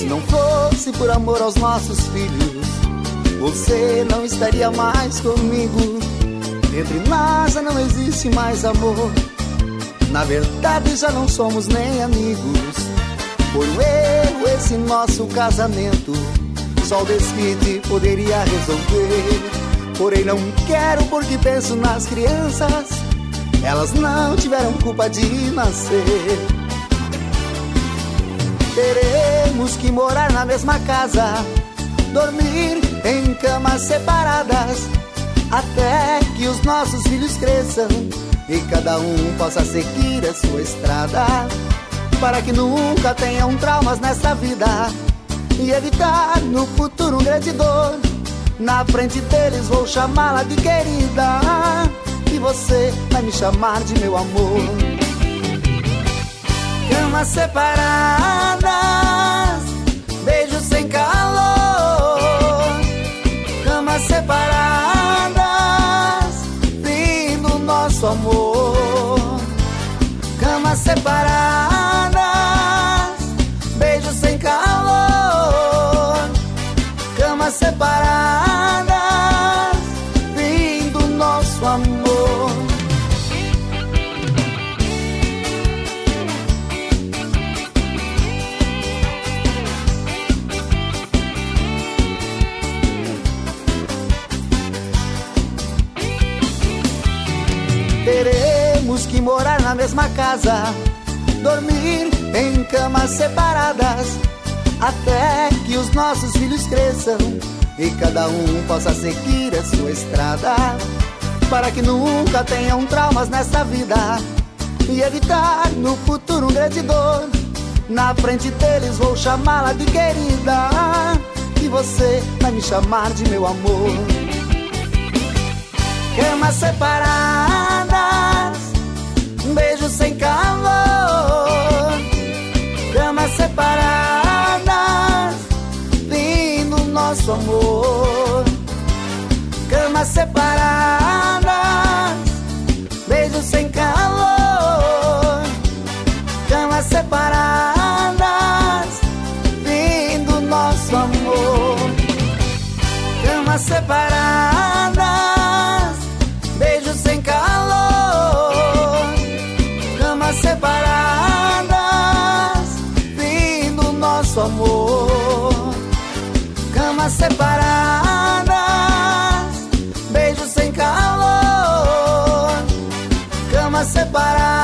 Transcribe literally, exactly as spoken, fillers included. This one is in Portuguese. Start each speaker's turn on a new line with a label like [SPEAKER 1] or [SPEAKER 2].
[SPEAKER 1] não fosse por amor aos nossos filhos, você não estaria mais comigo. Entre nós já não existe mais amor. Na verdade já não somos nem amigos. Foi um erro esse nosso casamento, só o desquite poderia resolver. Porém não quero porque penso nas crianças, elas não tiveram culpa de nascer. Teremos que morar na mesma casa, dormir em camas separadas, até que os nossos filhos cresçam e cada um possa seguir a sua estrada, para que nunca tenham traumas nessa vida e evitar no futuro um grande dor. Na frente deles vou chamá-la de querida, e você vai me chamar de meu amor. Camas separadas, beijos sem calor. Camas separadas, fim do nosso amor. Camas separadas, beijos sem calor. Camas separadas, fim do nosso amor. Teremos que morar na mesma casa, dormir em camas separadas, até que os nossos filhos cresçam e cada um possa seguir a sua estrada, para que nunca tenham traumas nessa vida e evitar no futuro um grande dor. Na frente deles vou chamá-la de querida, e você vai me chamar de meu amor. Camas separadas, beijos sem calor. Camas separadas, fim do nosso amor. Camas separadas, beijos sem calor. Camas separadas, fim do nosso amor. Camas separadas, beijos sem calor. Camas separadas, fim do nosso amor. Camas separadas, beijos sem calor. Camas separadas,